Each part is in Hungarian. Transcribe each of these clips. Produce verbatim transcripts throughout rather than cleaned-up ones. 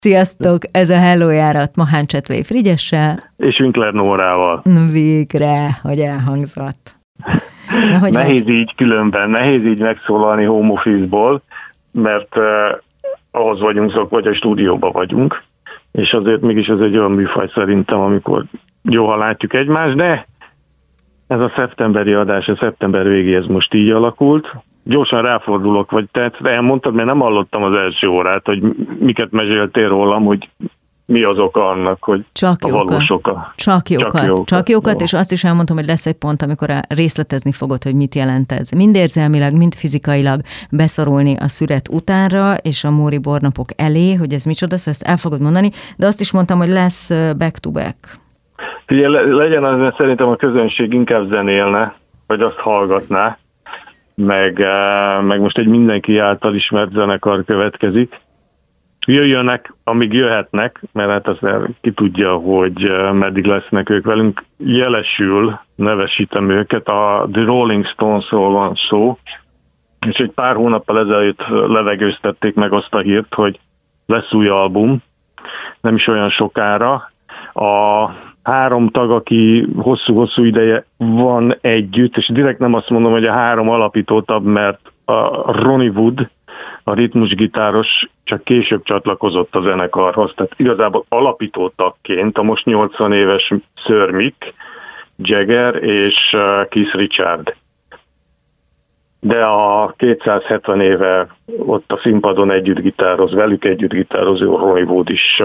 Sziasztok! Ez a Hello járat Mahán Csetvei Frigyessel. És Winkler Nórával. Végre, hogy elhangzott. Na, hogy nehéz vagy? így különben, nehéz így megszólalni home office-ból, mert uh, ahhoz vagyunk szokva, hogy a stúdióban vagyunk, és azért mégis ez egy olyan műfaj szerintem, amikor jó, ha látjuk egymást, de ez a szeptemberi adás, a szeptember végéhez most így alakult. Gyorsan ráfordulok, vagy te elmondtad, mert nem hallottam az első órát, hogy miket meséltél rólam, hogy mi az oka annak, hogy Csak a valós oka. Csak jókat. Csak jókat, Csak jókat Jó. És azt is elmondtam, hogy lesz egy pont, amikor részletezni fogod, hogy mit jelent ez. Mind érzelmileg, mind fizikailag beszorulni a szüret utánra, és a Móri bornapok elé, hogy ez micsoda, szóval ezt el fogod mondani, de azt is mondtam, hogy lesz back-to-back. Figyelj, legyen az, mert szerintem a közönség inkább zenélne, vagy azt hallgatná, meg, meg most egy mindenki által ismert zenekar következik. Jöjjönek, amíg jöhetnek, mert hát azt ki tudja, hogy meddig lesznek ők velünk. Jelesül, nevesítem őket, a The Rolling Stonesról van szó, és egy pár hónappal ezelőtt levegőztették meg azt a hírt, hogy lesz új album, nem is olyan sokára. A három tag, aki hosszú-hosszú ideje van együtt, és direkt nem azt mondom, hogy a három alapítótabb, mert a Ronnie Wood, a ritmusgitáros csak később csatlakozott a zenekarhoz, tehát igazából alapítótagként a most nyolcvan éves Sir Mick Jagger és Keith Richard. De a kétszázhetven éve ott a színpadon együtt gitároz, velük együtt gitározó Ronnie Wood is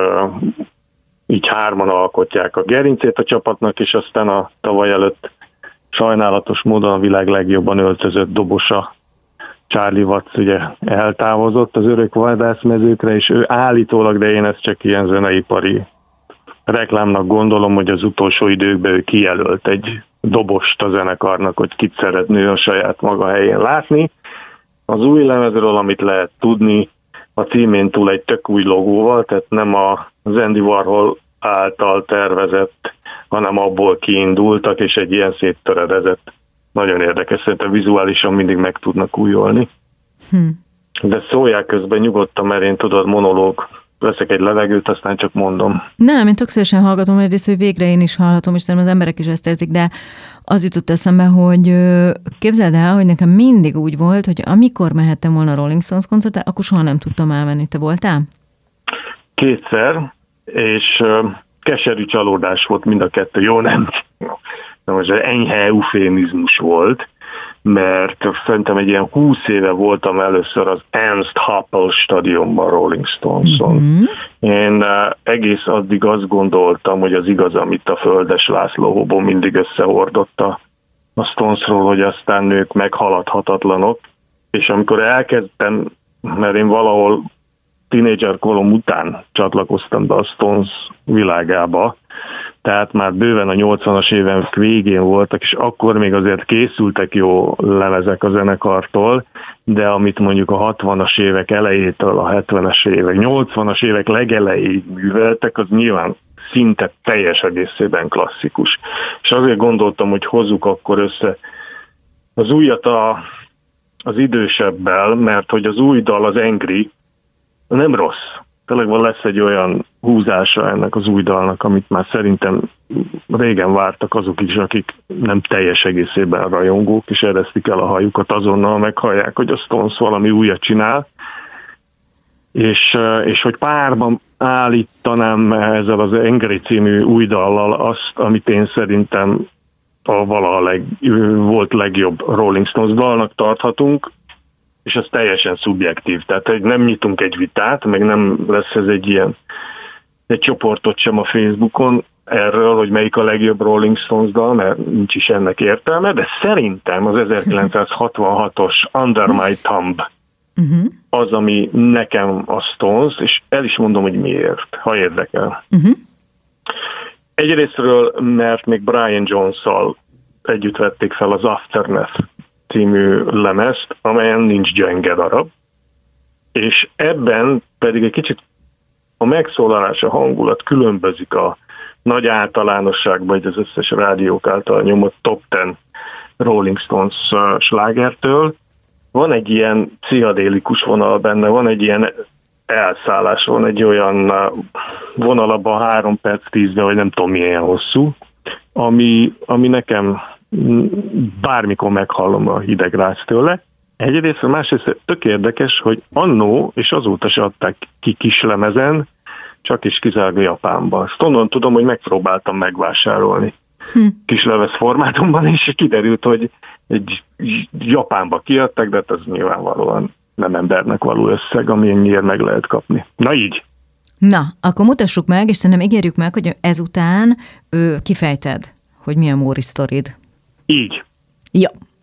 így hárman alkotják a gerincét a csapatnak, és aztán a tavaly előtt sajnálatos módon a világ legjobban öltözött dobosa Charlie Watts ugye eltávozott az örök vadászmezőkre, és ő állítólag, de én ezt csak ilyen zeneipari reklámnak gondolom, hogy az utolsó időkben ő kijelölt egy dobost a zenekarnak, hogy kit szeretné a saját maga helyén látni. Az új lemezről, amit lehet tudni, a címén túl egy tök új logóval, tehát nem az Andy Warhol által tervezett, hanem abból kiindultak, és egy ilyen széttöredezett. Nagyon érdekes, szerintem vizuálisan mindig meg tudnak újolni. Hm. De szólják közben nyugodtan, mert én tudod, monológ, veszek egy levegőt, aztán csak mondom. Nem, én tök szívesen hallgatom, egyrészt, hogy végre én is hallhatom, és szerintem az emberek is ezt érzik, de az jutott eszembe, hogy képzeld el, hogy nekem mindig úgy volt, hogy amikor mehettem volna Rolling Stones koncertre, akkor soha nem tudtam elmenni. Te voltál? Kétszer, és keserű csalódás volt mind a kettő. Jó, nem? De most enyhe eufémizmus volt, mert szerintem egy ilyen húsz éve voltam először az Ernst Happel stadionban Rolling Stoneson. Mm-hmm. Én egész addig azt gondoltam, hogy az igaz, amit a Földes László Hobó mindig összehordotta a Stonesról, hogy aztán ők meghaladhatatlanok, és amikor elkezdtem, mert én valahol tínédzser korom után csatlakoztam be a Stones világába, tehát már bőven a nyolcvanas évek végén voltak, és akkor még azért készültek jó lemezek a zenekartól, de amit mondjuk a hatvanas évek elejétől a hetvenes évek, nyolcvanas évek legelejéig műveltek, az nyilván szinte teljes egészében klasszikus. És azért gondoltam, hogy hozzuk akkor össze az újat a, az idősebbel, mert hogy az új dal, az Angry, nem rossz. Tényleg van lesz egy olyan húzása ennek az új dalnak, amit már szerintem régen vártak azok is, akik nem teljes egészében rajongók, és eresztik el a hajukat azonnal, meghallják, hogy a Stones valami újat csinál. És, és hogy párban állítanám ezzel az Angry című új dallal azt, amit én szerintem a valaha leg, volt legjobb Rolling Stones dalnak tarthatunk, és ez teljesen szubjektív. Tehát hogy nem nyitunk egy vitát, meg nem lesz ez egy ilyen egy csoportot sem a Facebookon erről, hogy melyik a legjobb Rolling Stones dal, mert nincs is ennek értelme, de szerintem az ezerkilencszázhatvanhatos Under My Thumb uh-huh. az, ami nekem a Stones, és el is mondom, hogy miért, ha érdekel. Uh-huh. Egyrésztről, mert még Brian Jones-szal együtt vették fel az Aftermath című lemezt, amelyen nincs gyenge darab, és ebben pedig egy kicsit a megszólalás, a hangulat különbözik a nagy általánosságban, hogy az összes rádiók által nyomott top tíz Rolling Stones slágertől. Van egy ilyen pszichadélikus vonal benne, van egy ilyen elszállás van egy olyan vonalabban három perc tízben, vagy nem tudom milyen hosszú, ami, ami nekem bármikor meghallom a hidegrász tőle. Egyrészt, a másrészt tök érdekes, hogy annó, és azóta se adták ki kislemezen, csak is kizárólag Japánban. Azt onnan tudom, hogy megpróbáltam megvásárolni hm. kislemez formátumban, és kiderült, hogy egy Japánba kiadtak, de ez nyilvánvalóan nem embernek való összeg, amilyennyire meg lehet kapni. Na így. Na, akkor mutassuk meg, és szerintem ígérjük meg, hogy ezután ő, kifejted, hogy mi a Móri sztorid. Így. Ja.